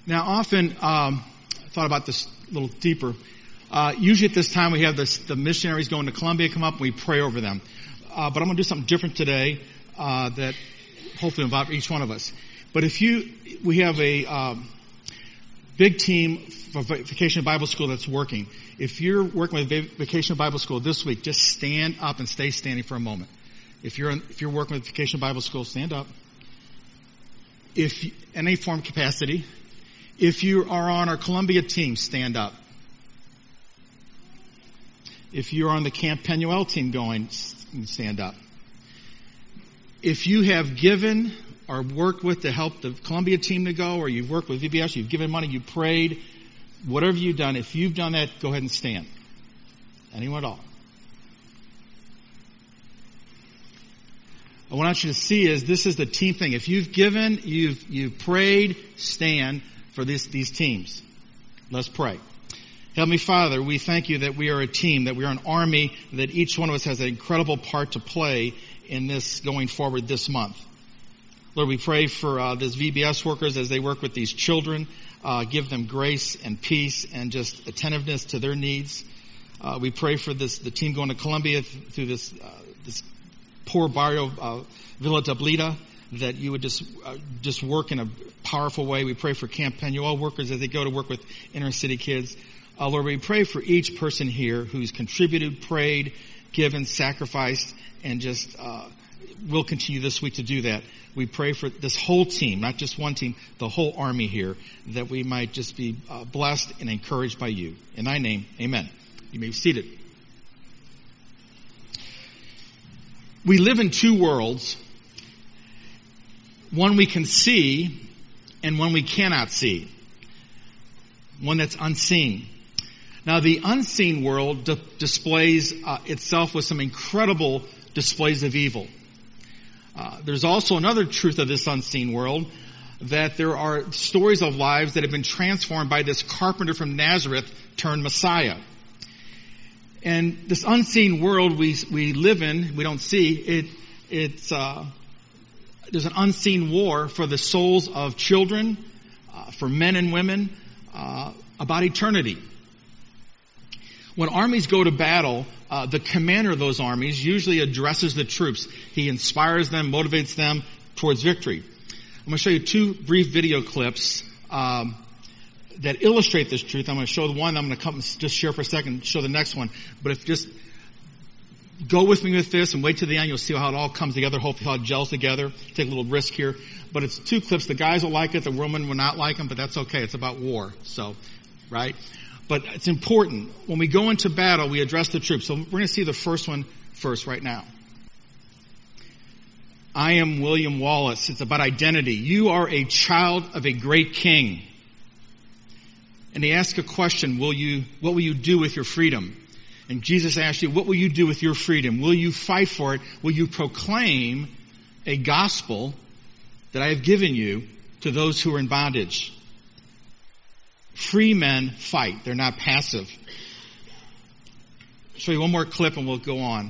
Now, often, I thought about this a little deeper. Usually at this time we have the missionaries going to Colombia come up and we pray over them. But I'm going to do something different today that hopefully involve each one of us. But we have a big team for Vacation Bible School that's working. If you're working with Vacation Bible School this week, just stand up and stay standing for a moment. If you're working with Vacation Bible School, stand up. If any form of capacity. If you are on our Columbia team, stand up. If you're on the Camp Penuel team going, stand up. If you have given or worked with to help the Columbia team to go, or you've worked with VBS, you've given money, you prayed, whatever you've done, if you've done that, go ahead and stand. Anyone at all. What I want you to see is this is the team thing. If you've given, you've prayed, stand for these teams. Let's pray. Heavenly Father, we thank you that we are a team, that we are an army, that each one of us has an incredible part to play in this going forward this month. Lord, we pray for these VBS workers as they work with these children. Give them grace and peace and just attentiveness to their needs. We pray for the team going to Colombia through this poor barrio, Villa Tablita, that you would just work in a powerful way. We pray for Camp Penuel workers as they go to work with inner city kids. Lord, we pray for each person here who's contributed, prayed, given, sacrificed, and just will continue this week to do that. We pray for this whole team, not just one team, the whole army here, that we might just be blessed and encouraged by you. In thy name, amen. You may be seated. We live in two worlds, one we can see and one we cannot see, one that's unseen. Now, the unseen world displays itself with some incredible displays of evil. There's also another truth of this unseen world, that there are stories of lives that have been transformed by this carpenter from Nazareth turned Messiah. And this unseen world we live in, we don't see, there's an unseen war for the souls of children, for men and women, about eternity. When armies go to battle, the commander of those armies usually addresses the troops. He inspires them, motivates them towards victory. I'm going to show you two brief video clips that illustrate this truth. I'm going to show the one. I'm going to come just share for a second, show the next one. But if just go with me with this and wait till the end, you'll see how it all comes together, hopefully how it gels together. Take a little risk here. But it's two clips. The guys will like it. The women will not like them, but that's okay. It's about war. So, right? But it's important. When we go into battle, we address the troops. So we're going to see the first one first right now. I am William Wallace. It's about identity. You are a child of a great king. And he asks a question, what will you do with your freedom? And Jesus asks you, what will you do with your freedom? Will you fight for it? Will you proclaim a gospel that I have given you to those who are in bondage? Free men fight. They're not passive. I'll show you one more clip and we'll go on.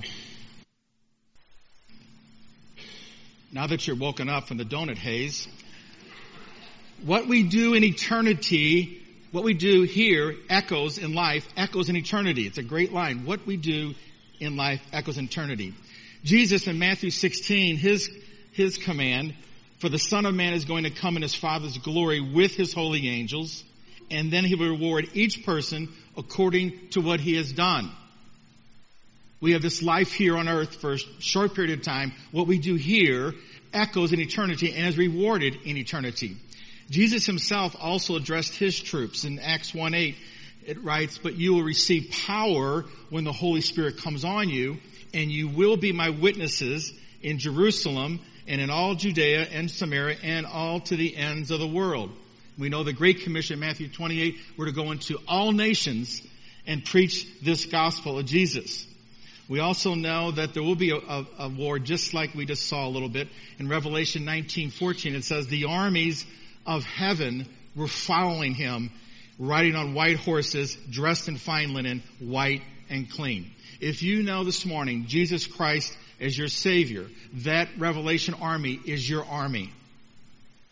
Now that you're woken up from the donut haze, what we do in eternity, what we do here echoes in life, echoes in eternity. It's a great line. What we do in life echoes in eternity. Jesus in Matthew 16, his command, for the Son of Man is going to come in his Father's glory with his holy angels, and then he will reward each person according to what he has done. We have this life here on earth for a short period of time. What we do here echoes in eternity and is rewarded in eternity. Jesus himself also addressed his troops. In Acts 1:8, it writes, but you will receive power when the Holy Spirit comes on you, and you will be my witnesses in Jerusalem and in all Judea and Samaria and all to the ends of the world. We know the Great Commission, Matthew 28, we're to go into all nations and preach this gospel of Jesus. We also know that there will be a war just like we just saw a little bit. In Revelation 19:14, it says, the armies of heaven were following him, riding on white horses, dressed in fine linen, white and clean. If you know this morning Jesus Christ as your Savior, that Revelation army is your army.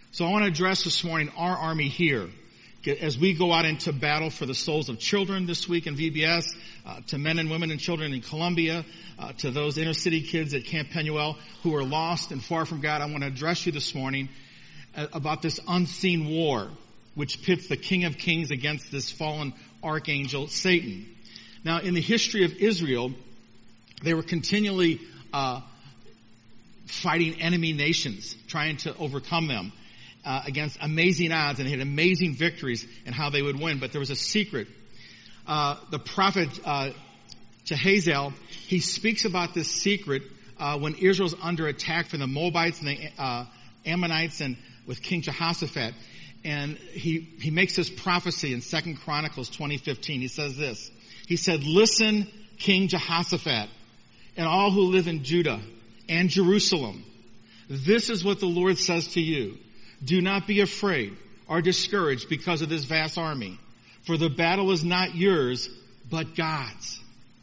So I want to address this morning our army here. As we go out into battle for the souls of children this week in VBS, to men and women and children in Columbia, to those inner city kids at Camp Penuel who are lost and far from God, I want to address you this morning about this unseen war which pits the King of Kings against this fallen archangel, Satan. Now, in the history of Israel, they were continually fighting enemy nations, trying to overcome them against amazing odds, and they had amazing victories in how they would win. But there was a secret. The prophet Jehaziel, he speaks about this secret when Israel's under attack from the Moabites and the Ammonites and with King Jehoshaphat. And he makes this prophecy in 2 Chronicles 20:15. He says this. He said, "Listen, King Jehoshaphat, and all who live in Judah and Jerusalem. This is what the Lord says to you. Do not be afraid or discouraged because of this vast army, for the battle is not yours, but God's."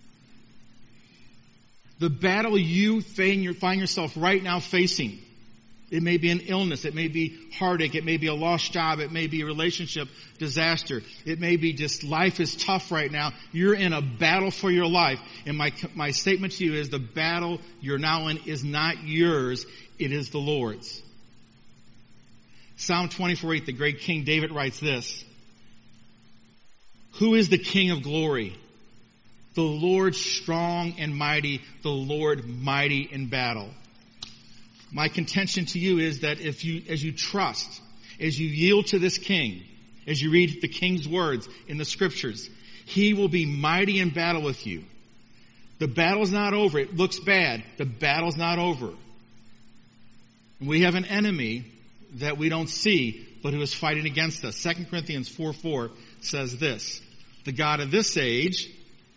The battle you find yourself right now facing, it may be an illness, it may be heartache, it may be a lost job, it may be a relationship disaster, it may be just life is tough right now. You're in a battle for your life. And my statement to you is the battle you're now in is not yours, it is the Lord's. Psalm 24:8, the great King David writes this: "Who is the King of glory? The Lord strong and mighty, the Lord mighty in battle." My contention to you is that as you trust, as you yield to this King, as you read the King's words in the Scriptures, He will be mighty in battle with you. The battle's not over. It looks bad. The battle's not over. We have an enemy that we don't see, but who is fighting against us. 2 Corinthians 4:4 says this: "The God of this age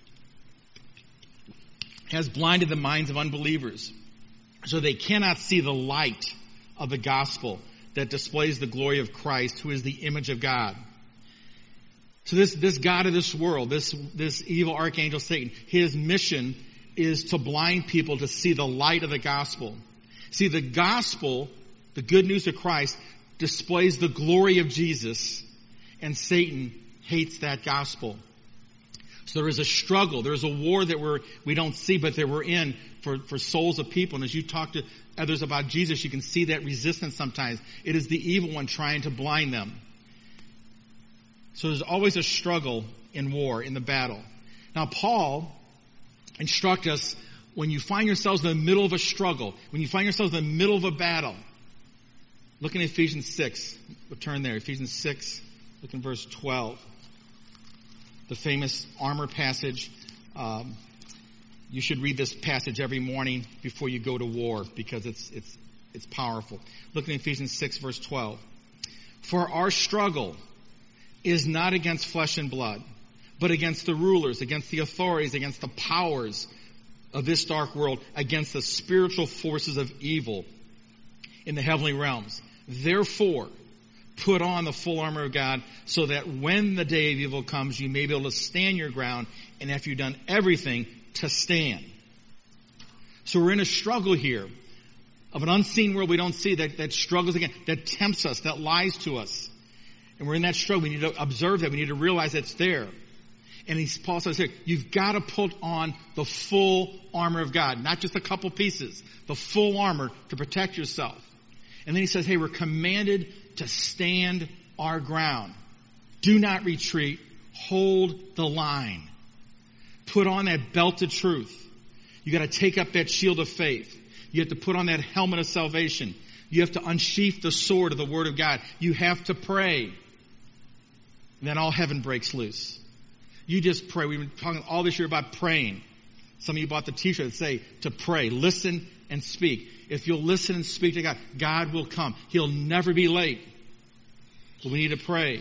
has blinded the minds of unbelievers, so they cannot see the light of the gospel that displays the glory of Christ, who is the image of God." So this God of this world, this evil archangel Satan, his mission is to blind people to see the light of the gospel. See, the gospel, the good news of Christ, displays the glory of Jesus, and Satan hates that gospel. So there is a struggle. There is a war that we don't see, but that we're in for souls of people. And as you talk to others about Jesus, you can see that resistance sometimes. It is the evil one trying to blind them. So there's always a struggle in war, in the battle. Now, Paul instructs us, when you find yourselves in the middle of a struggle, when you find yourselves in the middle of a battle, look in Ephesians 6. We'll turn there. Ephesians 6, look in verse 12. The famous armor passage. You should read this passage every morning before you go to war, because it's powerful. Look in Ephesians 6, verse 12. "For our struggle is not against flesh and blood, but against the rulers, against the authorities, against the powers of this dark world, against the spiritual forces of evil in the heavenly realms. Therefore, put on the full armor of God, so that when the day of evil comes, you may be able to stand your ground, and after you've done everything, to stand." So we're in a struggle here of an unseen world we don't see, that struggles again, that tempts us, that lies to us. And we're in that struggle. We need to observe that. We need to realize it's there. And Paul says here, you've got to put on the full armor of God, not just a couple pieces, the full armor to protect yourself. And then he says, hey, we're commanded to stand our ground. Do not retreat. Hold the line. Put on that belt of truth. You got to take up that shield of faith. You have to put on that helmet of salvation. You have to unsheath the sword of the Word of God. You have to pray. And then all heaven breaks loose. You just pray. We've been talking all this year about praying. Some of you bought the t-shirt that say to pray. Listen and speak. If you'll listen and speak to God, God will come. He'll never be late. But we need to pray.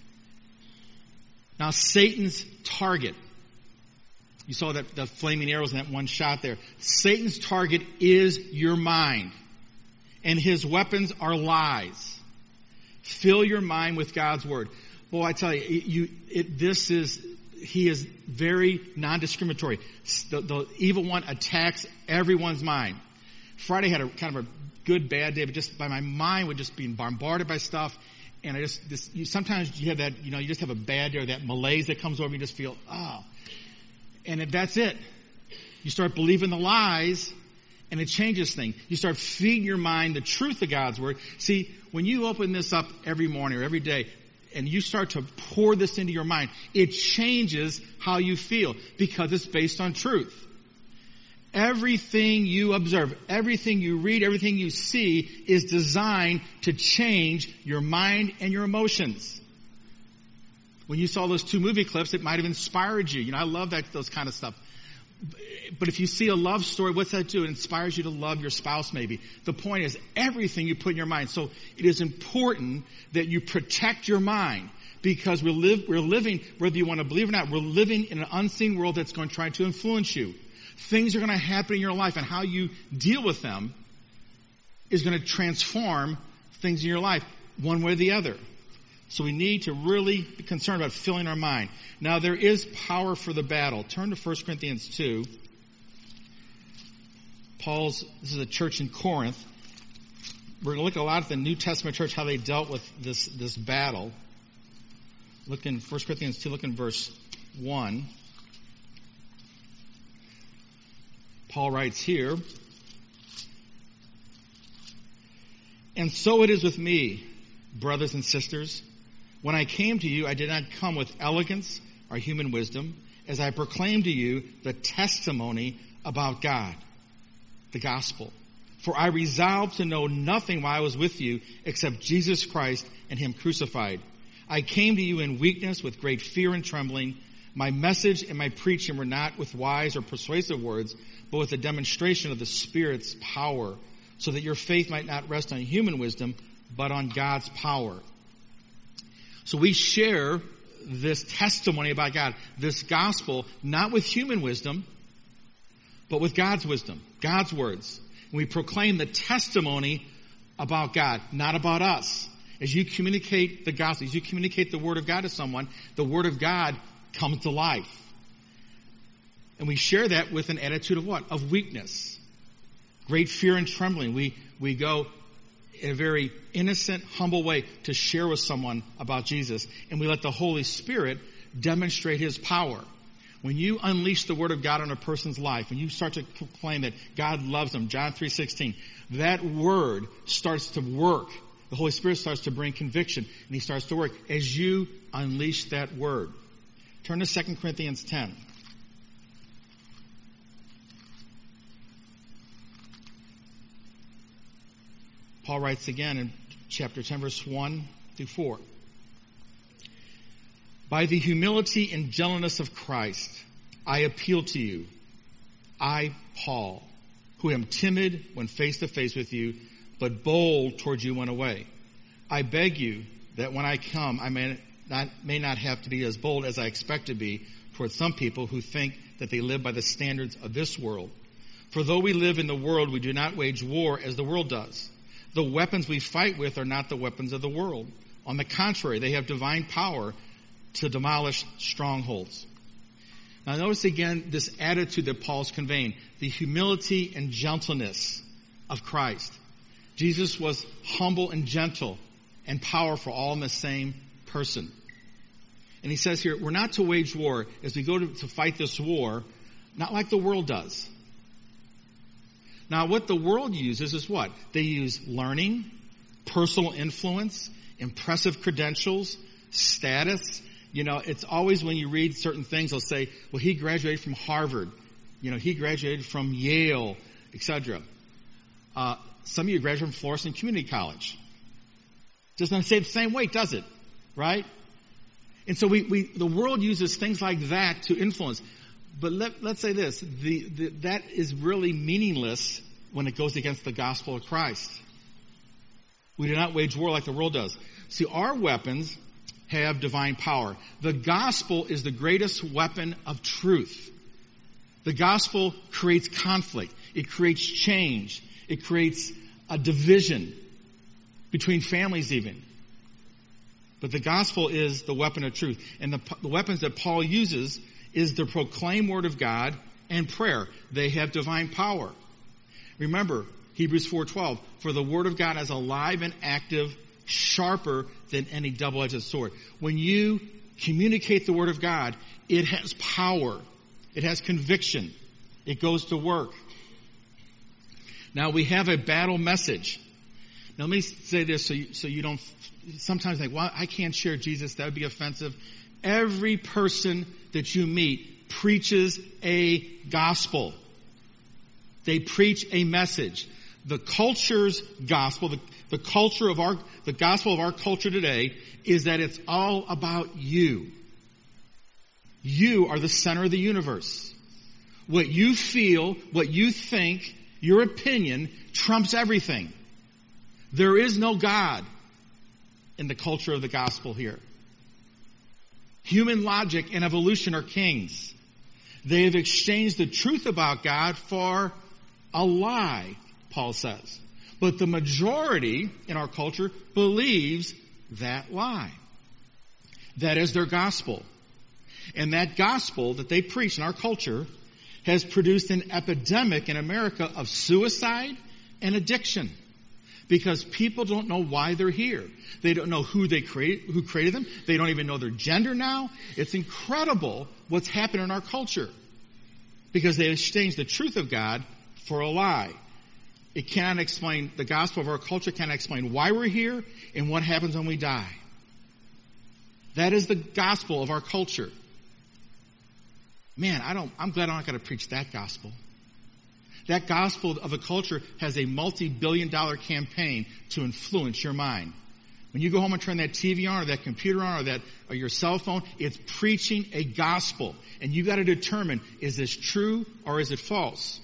Now, Satan's target. You saw that the flaming arrows in that one shot there. Satan's target is your mind. And his weapons are lies. Fill your mind with God's Word. Well, I tell you, he is very non-discriminatory. The evil one attacks everyone's mind. Friday had a kind of a good, bad day, but just by my mind would just be bombarded by stuff. And sometimes you have that, you just have a bad day or that malaise that comes over you, just feel, and that's it. You start believing the lies, and it changes things. You start feeding your mind the truth of God's Word. See, when you open this up every morning or every day, and you start to pour this into your mind, it changes how you feel because it's based on truth. Everything you observe, everything you read, everything you see is designed to change your mind and your emotions. When you saw those 2 movie clips, it might have inspired you. I love those kind of stuff. But if you see a love story, what's that do? It inspires you to love your spouse maybe. The point is everything you put in your mind. So it is important that you protect your mind because we're living, whether you want to believe it or not, we're living in an unseen world that's going to try to influence you. Things are going to happen in your life, and how you deal with them is going to transform things in your life one way or the other. So we need to really be concerned about filling our mind. Now, there is power for the battle. Turn to 1 Corinthians 2. This is a church in Corinth. We're going to look a lot at the New Testament church, how they dealt with this battle. Look in 1 Corinthians 2, look in verse 1. Paul writes here, "And so it is with me, brothers and sisters. When I came to you, I did not come with elegance or human wisdom, as I proclaimed to you the testimony about God, the gospel. For I resolved to know nothing while I was with you except Jesus Christ and Him crucified. I came to you in weakness with great fear and trembling. My message and my preaching were not with wise or persuasive words, but with a demonstration of the Spirit's power, so that your faith might not rest on human wisdom, but on God's power." So we share this testimony about God, this gospel, not with human wisdom, but with God's wisdom, God's words. And we proclaim the testimony about God, not about us. As you communicate the gospel, as you communicate the Word of God to someone, the Word of God comes to life. And we share that with an attitude of what? Of weakness. Great fear and trembling. We go in a very innocent, humble way to share with someone about Jesus. And we let the Holy Spirit demonstrate His power. When you unleash the Word of God on a person's life, when you start to proclaim that God loves them, John 3:16, that Word starts to work. The Holy Spirit starts to bring conviction, and He starts to work as you unleash that Word. Turn to 2 Corinthians 10. Paul writes again in chapter 10, verse 1 through 4. "By the humility and gentleness of Christ, I appeal to you, I, Paul, who am timid when face to face with you, but bold towards you when away. I beg you that when I come, I may not have to be as bold as I expect to be towards some people who think that they live by the standards of this world. For though we live in the world, we do not wage war as the world does. The weapons we fight with are not the weapons of the world. On the contrary, they have divine power to demolish strongholds." Now notice again this attitude that Paul's conveying, the humility and gentleness of Christ. Jesus was humble and gentle and powerful, all in the same person. And he says here, we're not to wage war as we go to fight this war, not like the world does. Now, what the world uses is what? They use learning, personal influence, impressive credentials, status. It's always when you read certain things, they'll say, well, he graduated from Harvard. He graduated from Yale, etc. Some of you graduated from Florissant Community College. Doesn't say the same weight, does it? Right? And so the world uses things like that to influence. But let's say this, that is really meaningless when it goes against the gospel of Christ. We do not wage war like the world does. See, our weapons have divine power. The gospel is the greatest weapon of truth. The gospel creates conflict. It creates change. It creates a division between families even. But the gospel is the weapon of truth. And the weapons that Paul uses is the proclaimed word of God and prayer. They have divine power. Remember, Hebrews 4:12, for the word of God is alive and active, sharper than any double-edged sword. When you communicate the word of God, it has power. It has conviction. It goes to work. Now we have a battle message. Now let me say this so you don't sometimes think, well, I can't share Jesus. That would be offensive. Every person that you meet preaches a gospel. They preach a message. The culture's gospel, the gospel of our culture today is that it's all about you. You are the center of the universe. What you feel, what you think, your opinion trumps everything. There is no God in the culture of the gospel here. Human logic and evolution are kings. They have exchanged the truth about God for a lie, Paul says. But the majority in our culture believes that lie. That is their gospel. And that gospel that they preach in our culture has produced an epidemic in America of suicide and addiction. Because people don't know why they're here. They don't know who created them. They don't even know their gender now. It's incredible what's happened in our culture. Because they exchanged the truth of God for a lie. It cannot explain, the gospel of our culture cannot explain why we're here and what happens when we die. That is the gospel of our culture. Man, I'm glad I'm not going to preach that gospel. That gospel of the culture has a multi-billion-dollar campaign to influence your mind. When you go home and turn that TV on or that computer on or your cell phone, it's preaching a gospel. And you got to determine, is this true or is it false?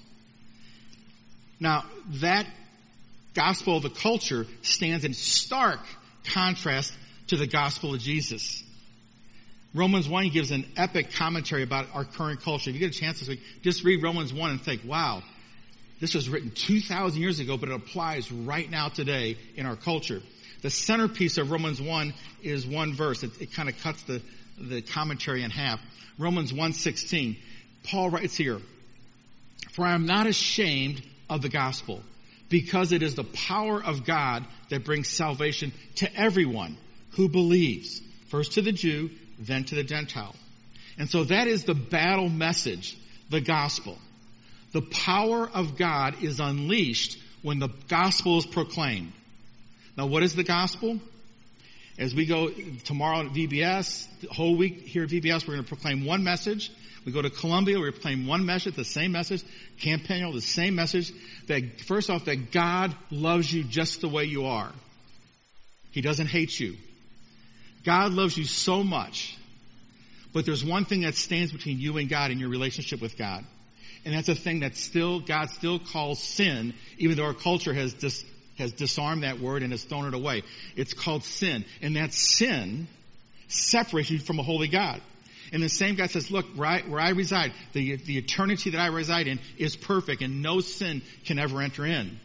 Now, that gospel of the culture stands in stark contrast to the gospel of Jesus. Romans 1 gives an epic commentary about our current culture. If you get a chance this week, just read Romans 1 and think, wow, this was written 2,000 years ago, but it applies right now today in our culture. The centerpiece of Romans 1 is one verse. It kind of cuts the commentary in half. Romans 1:16. Paul writes here, for I am not ashamed of the gospel, because it is the power of God that brings salvation to everyone who believes, first to the Jew, then to the Gentile. And so that is the battle message, the gospel. The power of God is unleashed when the gospel is proclaimed. Now, what is the gospel? As we go tomorrow at VBS, the whole week here at VBS, we're going to proclaim one message. We go to Columbia, we proclaim one message, the same message. Campanile, the same message. That first off, that God loves you just the way you are. He doesn't hate you. God loves you so much. But there's one thing that stands between you and God in your relationship with God. And that's a thing that God still calls sin, even though our culture has disarmed that word and has thrown it away. It's called sin. And that sin separates you from a holy God. And the same God says, look, where I reside, the eternity that I reside in is perfect, and no sin can ever enter in.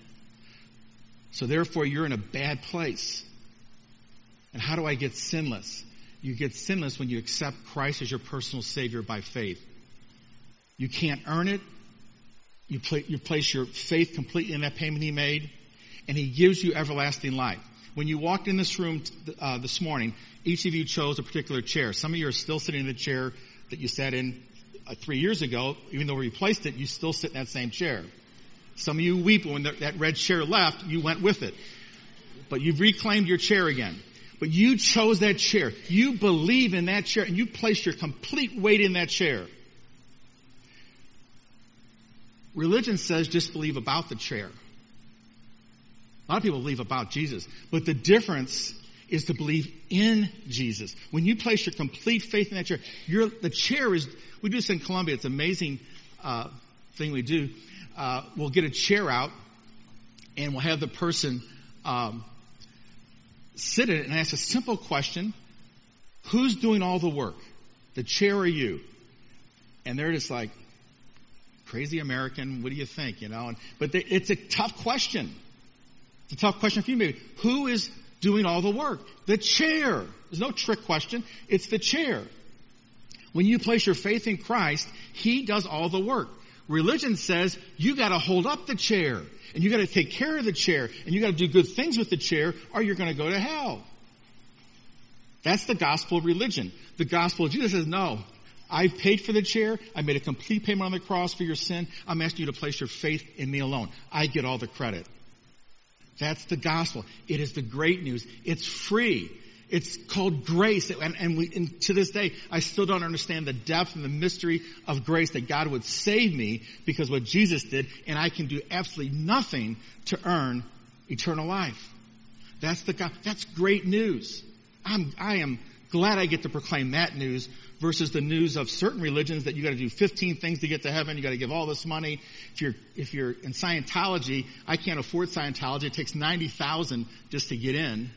So therefore, you're in a bad place. And how do I get sinless? You get sinless when you accept Christ as your personal Savior by faith. You can't earn it. You place your faith completely in that payment He made, and He gives you everlasting life. When you walked in this room this morning, each of you chose a particular chair. Some of you are still sitting in the chair that you sat in 3 years ago. Even though we replaced it, you still sit in that same chair. Some of you weep when that red chair left, you went with it. But you've reclaimed your chair again. But you chose that chair. You believe in that chair, and you place your complete weight in that chair. Religion says just believe about the chair. A lot of people believe about Jesus. But the difference is to believe in Jesus. When you place your complete faith in that chair, the chair is, we do this in Columbia, it's an amazing thing we do. We'll get a chair out, and we'll have the person sit in it and ask a simple question. Who's doing all the work? The chair or you? And they're just like, crazy American, what do you think? But it's a tough question. It's a tough question for you maybe. Who is doing all the work? The chair. There's no trick question. It's the chair. When you place your faith in Christ, He does all the work. Religion says you got to hold up the chair, and you got to take care of the chair, and you got to do good things with the chair, or you're going to go to hell. That's the gospel of religion. The gospel of Jesus says, no, I've paid for the chair. I made a complete payment on the cross for your sin. I'm asking you to place your faith in me alone. I get all the credit. That's the gospel. It is the great news. It's free. It's called grace. And to this day, I still don't understand the depth and the mystery of grace, that God would save me because of what Jesus did, and I can do absolutely nothing to earn eternal life. That's great news. I am glad I get to proclaim that news versus the news of certain religions that you got to do 15 things to get to heaven. You got to give all this money. If you're in Scientology, I can't afford Scientology. It takes $90,000 just to get in.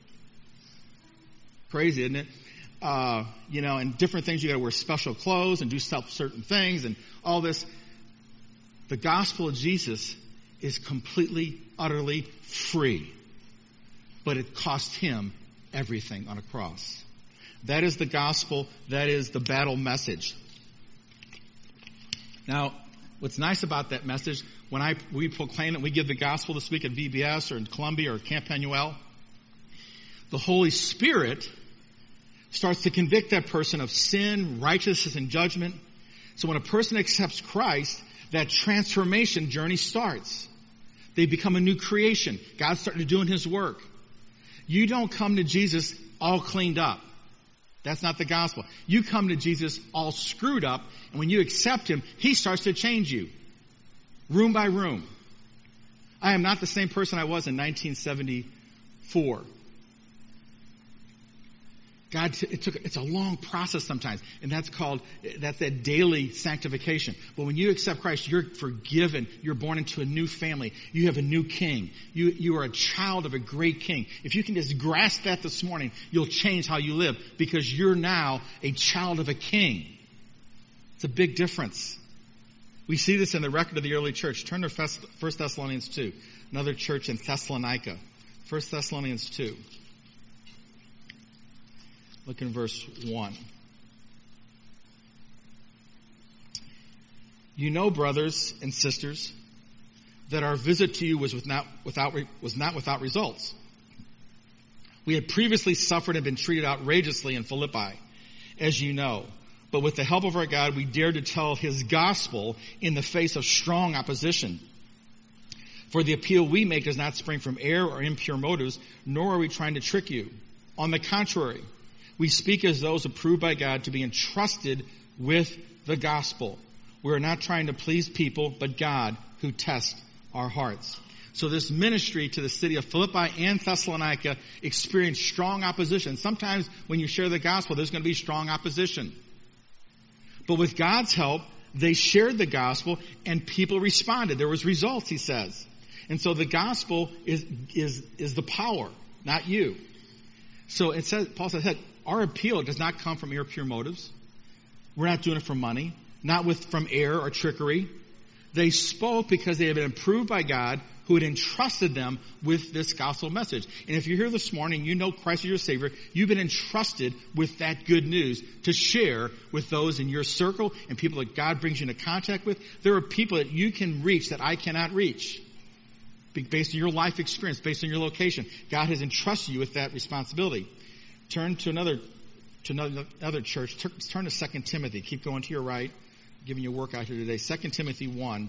Crazy, isn't it? And different things. You got to wear special clothes and do certain things and all this. The gospel of Jesus is completely, utterly free, but it cost him everything on a cross. That is the gospel. That is the battle message. Now, what's nice about that message, when we proclaim it, we give the gospel this week at VBS or in Columbia or Camp Penuel, the Holy Spirit starts to convict that person of sin, righteousness, and judgment. So when a person accepts Christ, that transformation journey starts. They become a new creation. God's starting to do his work. You don't come to Jesus all cleaned up. That's not the gospel. You come to Jesus all screwed up, and when you accept him, he starts to change you. Room by room. I am not the same person I was in 1974. It's a long process sometimes, and that's that daily sanctification. But when you accept Christ, you're forgiven. You're born into a new family. You have a new king. You are a child of a great king. If you can just grasp that this morning, you'll change how you live because you're now a child of a king. It's a big difference. We see this in the record of the early church. Turn to 1 Thessalonians 2, another church in Thessalonica. 1 Thessalonians 2. Look in verse 1. You know, brothers and sisters, that our visit to you was not without results. We had previously suffered and been treated outrageously in Philippi, as you know. But with the help of our God, we dared to tell his gospel in the face of strong opposition. For the appeal we make does not spring from error or impure motives, nor are we trying to trick you. On the contrary, we speak as those approved by God to be entrusted with the gospel. We are not trying to please people, but God who tests our hearts. So this ministry to the city of Philippi and Thessalonica experienced strong opposition. Sometimes when you share the gospel, there's going to be strong opposition. But with God's help, they shared the gospel and people responded. There was results, he says. And so the gospel is the power, not you. So it says, Paul says, hey, our appeal does not come from impure motives. We're not doing it for money, not from error or trickery. They spoke because they had been approved by God, who had entrusted them with this gospel message. And if you're here this morning, you know Christ is your Savior, you've been entrusted with that good news to share with those in your circle and people that God brings you into contact with. There are people that you can reach that I cannot reach. Based on your life experience, based on your location. God has entrusted you with that responsibility. Turn to another church. Turn to 2 Timothy. Keep going to your right. I'm giving you a workout here today. 2 Timothy 1.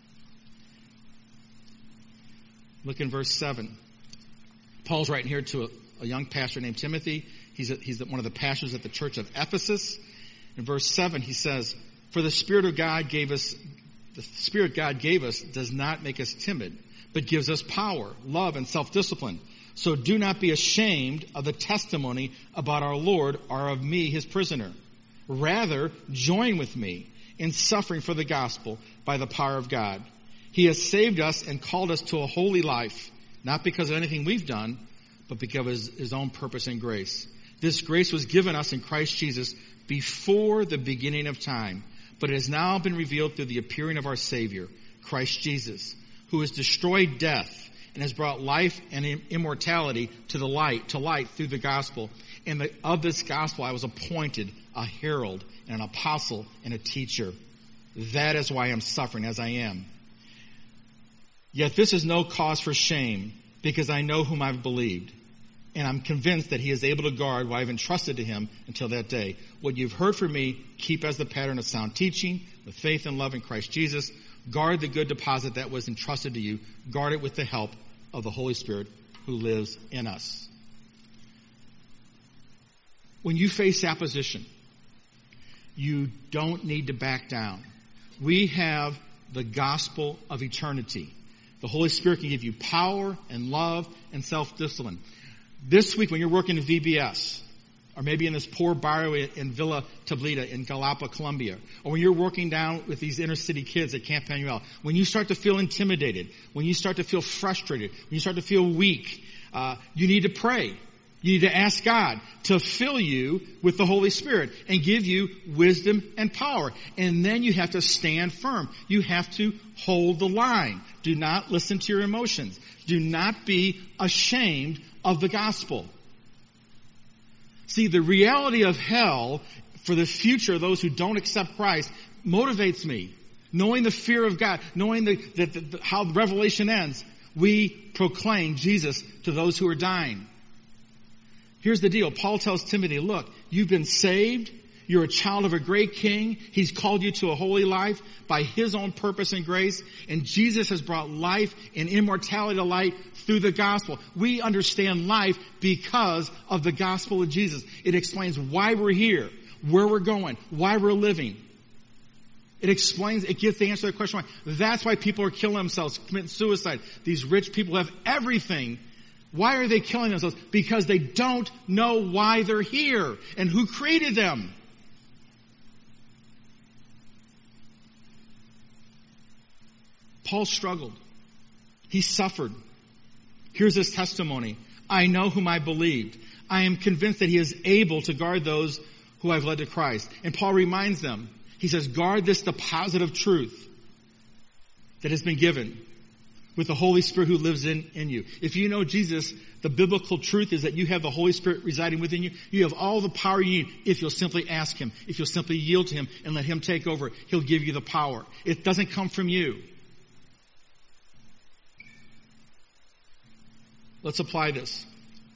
Look in verse 7. Paul's writing here to a young pastor named Timothy. He's one of the pastors at the church of Ephesus. In verse 7, he says, "For the Spirit God gave us does not make us timid, but gives us power, love, and self-discipline. So do not be ashamed of the testimony about our Lord or of me, his prisoner. Rather, join with me in suffering for the gospel by the power of God. He has saved us and called us to a holy life, not because of anything we've done, but because of his own purpose and grace. This grace was given us in Christ Jesus before the beginning of time, but it has now been revealed through the appearing of our Savior, Christ Jesus, who has destroyed death and has brought life and immortality to light through the gospel. And of this gospel I was appointed a herald and an apostle and a teacher." That is why I'm suffering as I am. Yet this is no cause for shame, because I know whom I've believed. And I'm convinced that he is able to guard what I've entrusted to him until that day. What you've heard from me, keep as the pattern of sound teaching, with faith and love in Christ Jesus. Guard the good deposit that was entrusted to you. Guard it with the help of the Holy Spirit who lives in us. When you face opposition, you don't need to back down. We have the gospel of eternity. The Holy Spirit can give you power and love and self-discipline. This week when you're working in VBS, or maybe in this poor barrio in Villa Tablita in Galapa, Colombia, or when you're working down with these inner city kids at Camp Manuel, when you start to feel intimidated, when you start to feel frustrated, when you start to feel weak, you need to pray. You need to ask God to fill you with the Holy Spirit and give you wisdom and power. And then you have to stand firm. You have to hold the line. Do not listen to your emotions. Do not be ashamed of the gospel. See, the reality of hell for the future of those who don't accept Christ motivates me. Knowing the fear of God, knowing how the Revelation ends, we proclaim Jesus to those who are dying. Here's the deal. Paul tells Timothy, look, you've been saved. You're a child of a great king. He's called you to a holy life by his own purpose and grace. And Jesus has brought life and immortality to light through the gospel. We understand life because of the gospel of Jesus. It explains why we're here, where we're going, why we're living. It gives the answer to the question why. That's why people are killing themselves, committing suicide. These rich people have everything. Why are they killing themselves? Because they don't know why they're here and who created them. Paul struggled. He suffered. Here's his testimony. I know whom I believed. I am convinced that he is able to guard those who I've led to Christ. And Paul reminds them. He says, guard this deposit of truth that has been given with the Holy Spirit who lives in you. If you know Jesus, the biblical truth is that you have the Holy Spirit residing within you. You have all the power you need if you'll simply ask him, if you'll simply yield to him and let him take over. He'll give you the power. It doesn't come from you. Let's apply this.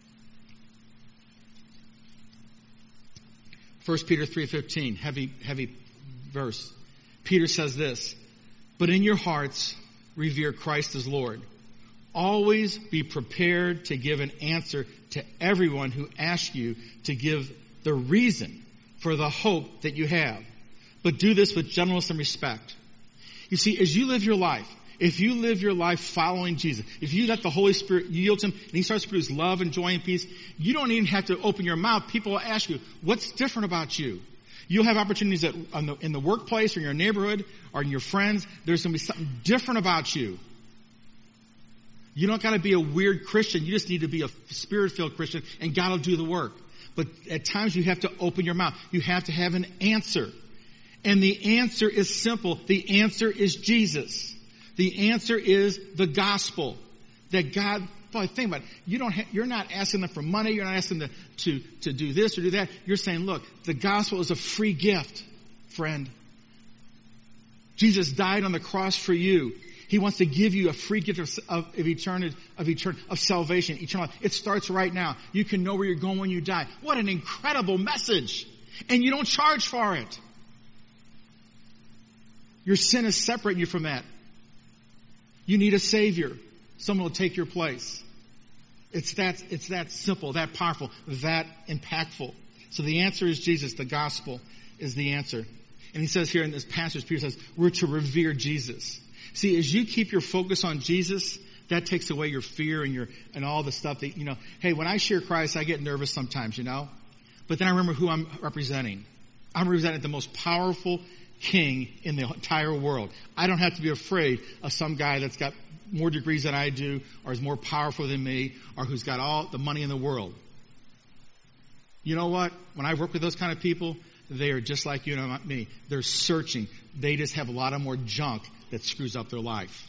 1 Peter 3:15, heavy verse. Peter says this, but in your hearts revere Christ as Lord. Always be prepared to give an answer to everyone who asks you to give the reason for the hope that you have. But do this with gentleness and respect. You see, as you live your life, if you live your life following Jesus, if you let the Holy Spirit yield to him and he starts to produce love and joy and peace, you don't even have to open your mouth. People will ask you, what's different about you? You'll have opportunities in the workplace or in your neighborhood or in your friends. There's going to be something different about you. You don't got to be a weird Christian. You just need to be a Spirit-filled Christian and God will do the work. But at times you have to open your mouth. You have to have an answer. And the answer is simple. The answer is Jesus. The answer is the gospel. That God, think about it. You're not asking them for money. You're not asking them to do this or do that. You're saying, look, the gospel is a free gift, friend. Jesus died on the cross for you. He wants to give you a free gift of salvation, eternal life. It starts right now. You can know where you're going when you die. What an incredible message. And you don't charge for it. Your sin is separating you from that. You need a Savior. Someone will take your place. It's that simple, that powerful, that impactful. So the answer is Jesus. The gospel is the answer. And he says here in this passage, Peter says, we're to revere Jesus. See, as you keep your focus on Jesus, that takes away your fear and all the stuff that, hey, when I share Christ, I get nervous sometimes, But then I remember who I'm representing. I'm representing the most powerful king in the entire world. I don't have to be afraid of some guy that's got more degrees than I do, or is more powerful than me, or who's got all the money in the world. You know what? When I work with those kind of people, they are just like you and me. They're searching. They just have a lot of more junk that screws up their life.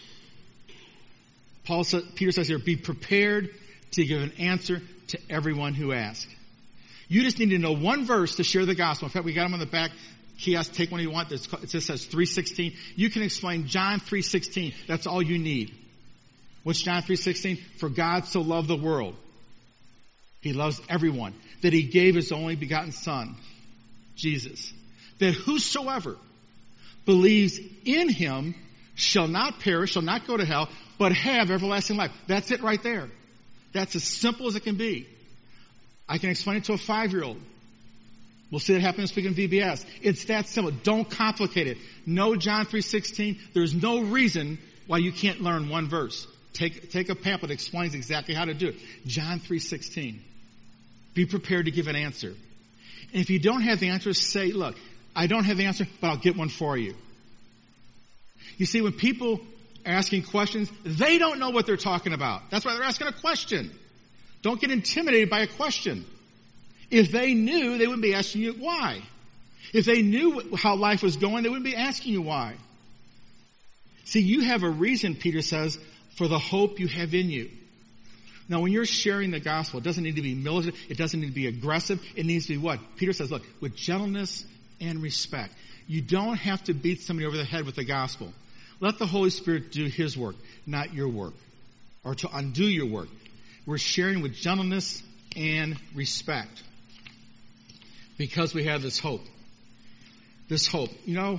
Peter says here, be prepared to give an answer to everyone who asks. You just need to know one verse to share the gospel. In fact, we got them on the back. kiosk, take one you want. It just says 3:16. You can explain John 3:16. That's all you need. What's John 3:16? For God so loved the world. He loves everyone. That he gave his only begotten Son, Jesus. That whosoever believes in him shall not perish, shall not go to hell, but have everlasting life. That's it right there. That's as simple as it can be. I can explain it to a 5-year-old. We'll see that happen in speaking VBS. It's that simple. Don't complicate it. Know John 3:16. There's no reason why you can't learn one verse. Take a pamphlet that explains exactly how to do it. John 3:16. Be prepared to give an answer. And if you don't have the answer, say, look, I don't have the answer, but I'll get one for you. You see, when people are asking questions, they don't know what they're talking about. That's why they're asking a question. Don't get intimidated by a question. If they knew, they wouldn't be asking you why. If they knew how life was going, they wouldn't be asking you why. See, you have a reason, Peter says, for the hope you have in you. Now, when you're sharing the gospel, it doesn't need to be militant. It doesn't need to be aggressive. It needs to be what? Peter says, look, with gentleness and respect. You don't have to beat somebody over the head with the gospel. Let the Holy Spirit do his work, not your work, or to undo your work. We're sharing with gentleness and respect because we have this hope. This hope. You know,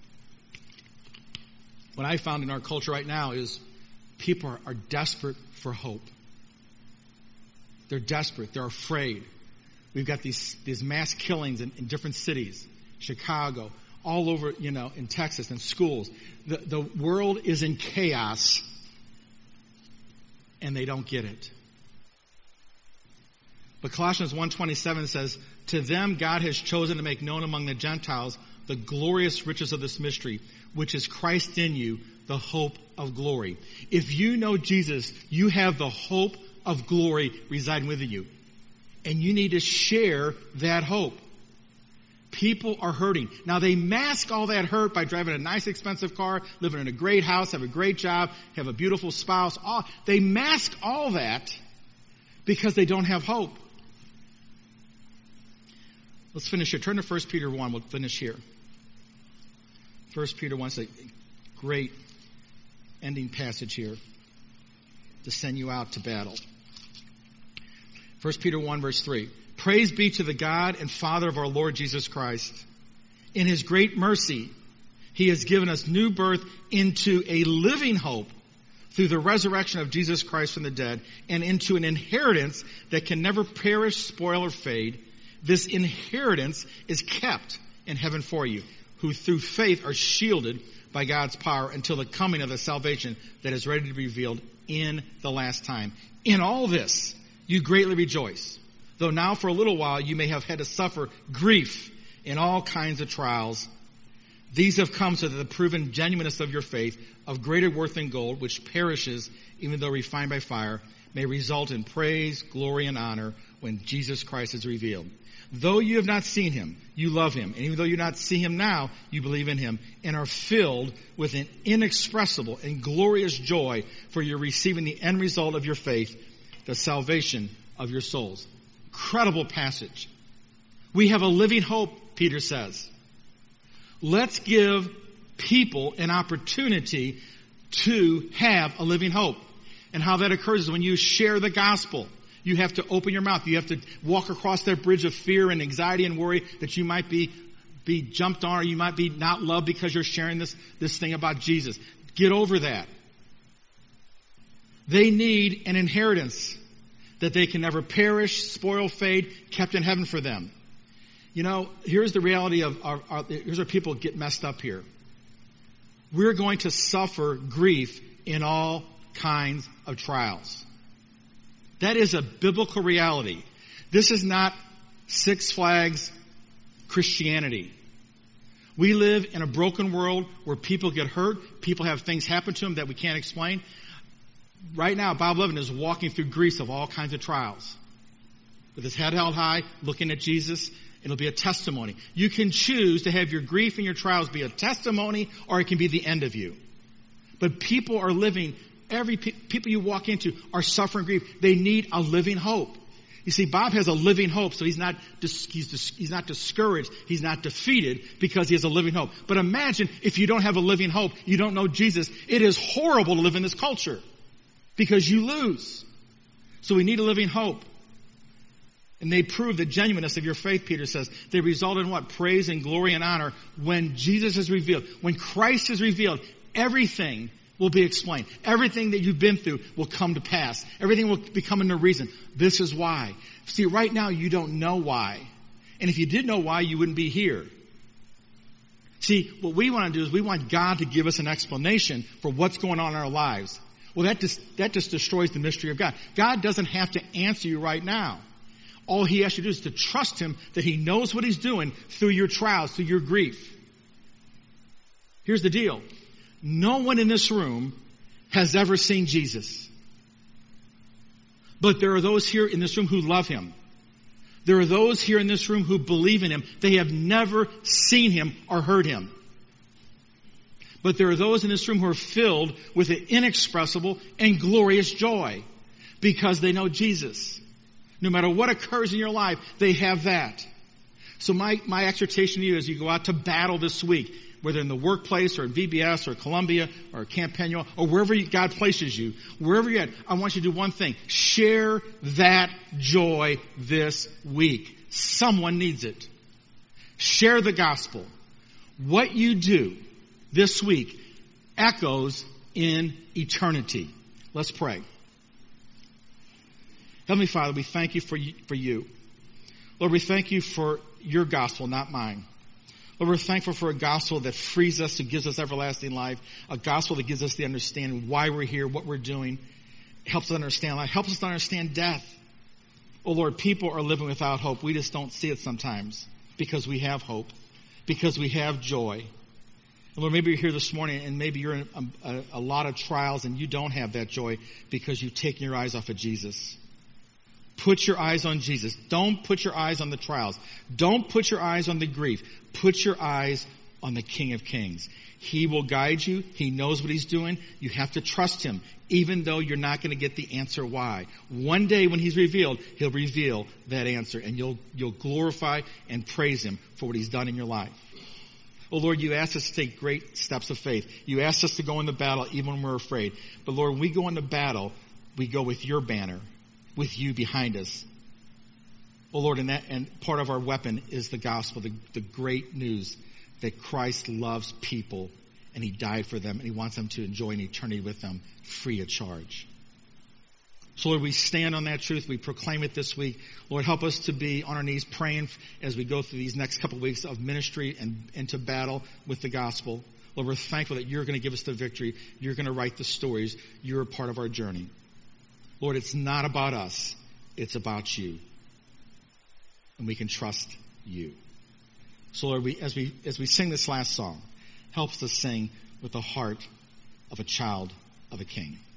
what I found in our culture right now is people are desperate for hope. They're desperate. They're afraid. We've got these mass killings in different cities, Chicago, all over, in Texas, in schools. The world is in chaos, and they don't get it. But Colossians 1:27 says, to them God has chosen to make known among the Gentiles the glorious riches of this mystery, which is Christ in you, the hope of glory. If you know Jesus, you have the hope of glory residing within you. And you need to share that hope. People are hurting. Now, they mask all that hurt by driving a nice, expensive car, living in a great house, have a great job, have a beautiful spouse. They mask all that because they don't have hope. Let's finish here. Turn to 1 Peter 1. We'll finish here. 1 Peter 1 is a great ending passage here to send you out to battle. 1 Peter 1, verse 3. Praise be to the God and Father of our Lord Jesus Christ. In his great mercy, he has given us new birth into a living hope through the resurrection of Jesus Christ from the dead, and into an inheritance that can never perish, spoil, or fade. This inheritance is kept in heaven for you, who through faith are shielded by God's power until the coming of the salvation that is ready to be revealed in the last time. In all this, you greatly rejoice, though now for a little while you may have had to suffer grief in all kinds of trials. These have come so that the proven genuineness of your faith, of greater worth than gold, which perishes even though refined by fire, may result in praise, glory, and honor when Jesus Christ is revealed. Though you have not seen him, you love him. And even though you do not see him now, you believe in him and are filled with an inexpressible and glorious joy, for you're receiving the end result of your faith, the salvation of your souls. Incredible passage. We have a living hope, Peter says. Let's give people an opportunity to have a living hope. And how that occurs is when you share the gospel. You have to open your mouth. You have to walk across that bridge of fear and anxiety and worry that you might be jumped on, or you might be not loved because you're sharing this thing about Jesus. Get over that. They need an inheritance that they can never perish, spoil, fade, kept in heaven for them. Here's the reality of here's where people get messed up here. We're going to suffer grief in all kinds of trials. That is a biblical reality. This is not Six Flags Christianity. We live in a broken world where people get hurt. People have things happen to them that we can't explain. Right now, Bob Levin is walking through grief of all kinds of trials. With his head held high, looking at Jesus, it'll be a testimony. You can choose to have your grief and your trials be a testimony, or it can be the end of you. But people are living, people you walk into are suffering grief. They need a living hope. You see, Bob has a living hope, so he's not discouraged. He's not defeated because he has a living hope. But imagine if you don't have a living hope, you don't know Jesus. It is horrible to live in this culture because you lose. So we need a living hope. And they prove the genuineness of your faith, Peter says. They result in what? Praise and glory and honor when Jesus is revealed. When Christ is revealed, everything will be explained. Everything that you've been through will come to pass. Everything will become into reason. This is why. See, right now you don't know why. And if you did know why, you wouldn't be here. See, what we want to do is we want God to give us an explanation for what's going on in our lives. Well, that just destroys the mystery of God. God doesn't have to answer you right now. All he has to do is to trust him that he knows what he's doing through your trials, through your grief. Here's the deal. No one in this room has ever seen Jesus. But there are those here in this room who love him. There are those here in this room who believe in him. They have never seen him or heard him. But there are those in this room who are filled with an inexpressible and glorious joy because they know Jesus. No matter what occurs in your life, they have that. So my exhortation to you as you go out to battle this week, whether in the workplace or in VBS or Columbia or Camp Penuel or wherever God places you, wherever you're at, I want you to do one thing. Share that joy this week. Someone needs it. Share the gospel. What you do this week echoes in eternity. Let's pray. Heavenly Father, we thank you for you. Lord, we thank you for your gospel, not mine. Lord, we're thankful for a gospel that frees us, that gives us everlasting life, a gospel that gives us the understanding why we're here, what we're doing, helps us understand life, helps us to understand death. Oh Lord, people are living without hope. We just don't see it sometimes because we have hope, because we have joy. And Lord, maybe you're here this morning and maybe you're in a lot of trials and you don't have that joy because you've taken your eyes off of Jesus. Put your eyes on Jesus. Don't put your eyes on the trials. Don't put your eyes on the grief. Put your eyes on the King of Kings. He will guide you. He knows what he's doing. You have to trust him, even though you're not going to get the answer why. One day when he's revealed, he'll reveal that answer, and you'll glorify and praise him for what he's done in your life. Oh, Lord, you asked us to take great steps of faith. You asked us to go into battle even when we're afraid. But, Lord, when we go into battle, we go with your banner, with you behind us. Oh, Lord, and part of our weapon is the gospel, the great news that Christ loves people and he died for them and he wants them to enjoy an eternity with them free of charge. So, Lord, we stand on that truth. We proclaim it this week. Lord, help us to be on our knees praying as we go through these next couple of weeks of ministry and into battle with the gospel. Lord, we're thankful that you're going to give us the victory. You're going to write the stories. You're a part of our journey. Lord, it's not about us. It's about you. And we can trust you. So, Lord, as we sing this last song, help us to sing with the heart of a child of a king.